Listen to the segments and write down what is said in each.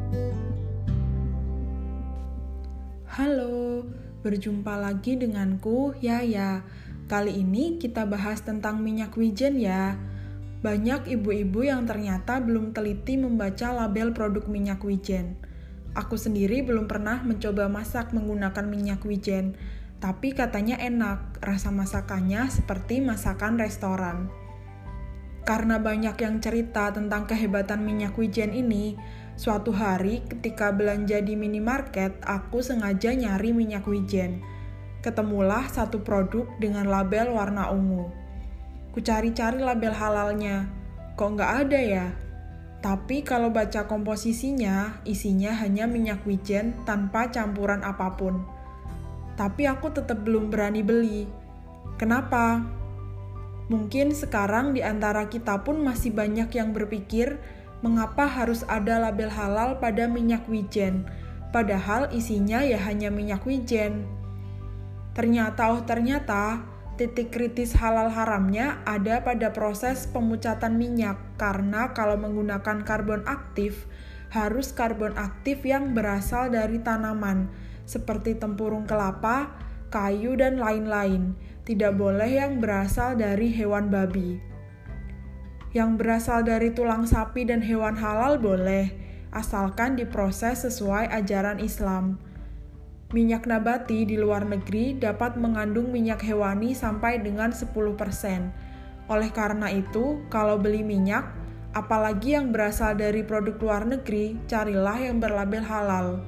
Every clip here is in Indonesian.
Halo, berjumpa lagi denganku, Yaya. Kali ini kita bahas tentang minyak wijen ya. Banyak ibu-ibu yang ternyata belum teliti membaca label produk minyak wijen. Aku sendiri belum pernah mencoba masak menggunakan minyak wijen, tapi katanya enak, rasa masakannya seperti masakan restoran. Karena banyak yang cerita tentang kehebatan minyak wijen ini, suatu hari ketika belanja di minimarket, aku sengaja nyari minyak wijen. Ketemulah satu produk dengan label warna ungu. Ku cari-cari label halalnya, kok nggak ada ya? Tapi kalau baca komposisinya, isinya hanya minyak wijen tanpa campuran apapun. Tapi aku tetap belum berani beli. Kenapa? Mungkin sekarang di antara kita pun masih banyak yang berpikir, mengapa harus ada label halal pada minyak wijen, padahal isinya ya hanya minyak wijen. Ternyata, titik kritis halal haramnya ada pada proses pemucatan minyak, karena kalau menggunakan karbon aktif, harus karbon aktif yang berasal dari tanaman, seperti tempurung kelapa, kayu, dan lain-lain. Tidak boleh yang berasal dari hewan babi. Yang berasal dari tulang sapi dan hewan halal boleh, asalkan diproses sesuai ajaran Islam. Minyak nabati di luar negeri dapat mengandung minyak hewani sampai dengan 10%. Oleh karena itu, kalau beli minyak, apalagi yang berasal dari produk luar negeri, carilah yang berlabel halal.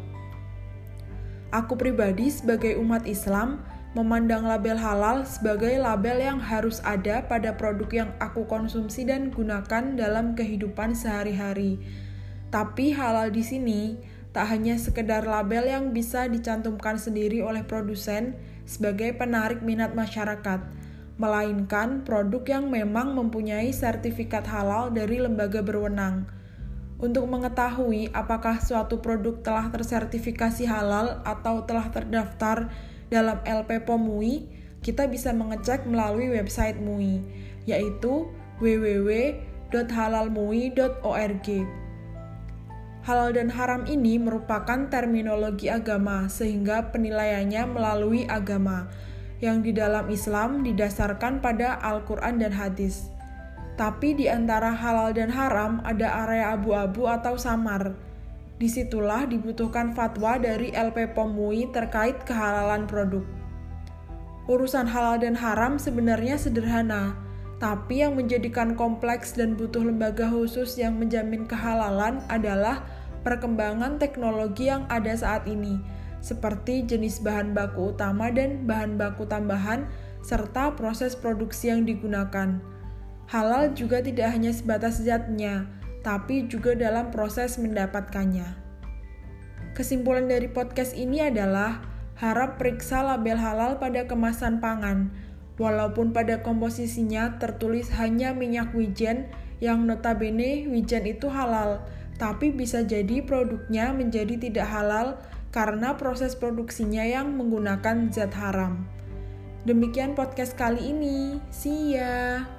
Aku pribadi sebagai umat Islam, memandang label halal sebagai label yang harus ada pada produk yang aku konsumsi dan gunakan dalam kehidupan sehari-hari. Tapi halal di sini tak hanya sekedar label yang bisa dicantumkan sendiri oleh produsen sebagai penarik minat masyarakat, melainkan produk yang memang mempunyai sertifikat halal dari lembaga berwenang. Untuk mengetahui apakah suatu produk telah tersertifikasi halal atau telah terdaftar dalam LP-POM MUI, kita bisa mengecek melalui website MUI, yaitu www.halalmui.org. Halal dan haram ini merupakan terminologi agama, sehingga penilaiannya melalui agama, yang di dalam Islam didasarkan pada Al-Quran dan hadis. Tapi di antara halal dan haram ada area abu-abu atau samar. Disitulah dibutuhkan fatwa dari LP-POM MUI terkait kehalalan produk. Urusan halal dan haram sebenarnya sederhana, tapi yang menjadikan kompleks dan butuh lembaga khusus yang menjamin kehalalan adalah perkembangan teknologi yang ada saat ini, seperti jenis bahan baku utama dan bahan baku tambahan, serta proses produksi yang digunakan. Halal juga tidak hanya sebatas zatnya, tapi juga dalam proses mendapatkannya. Kesimpulan dari podcast ini adalah, harap periksa label halal pada kemasan pangan, walaupun pada komposisinya tertulis hanya minyak wijen, yang notabene wijen itu halal, tapi bisa jadi produknya menjadi tidak halal karena proses produksinya yang menggunakan zat haram. Demikian podcast kali ini, see ya!